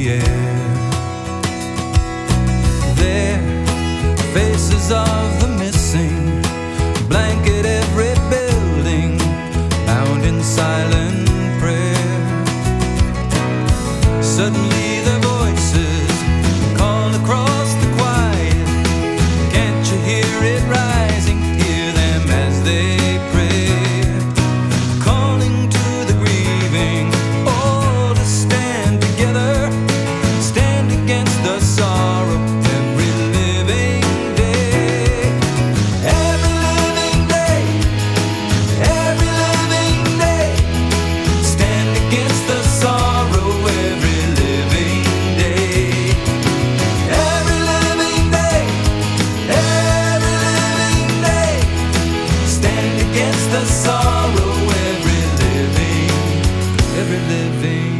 air. Their faces of the missing blanket every building, bound in silent prayer. Suddenly their voices call across the quiet. Can't you hear it rising? Hear them as they pray, calling to the grieving all to stand together, stand against the sorrow every living day. Every living day, every living day, stand against the sorrow every living day. Every living day, every living day, stand against the sorrow every living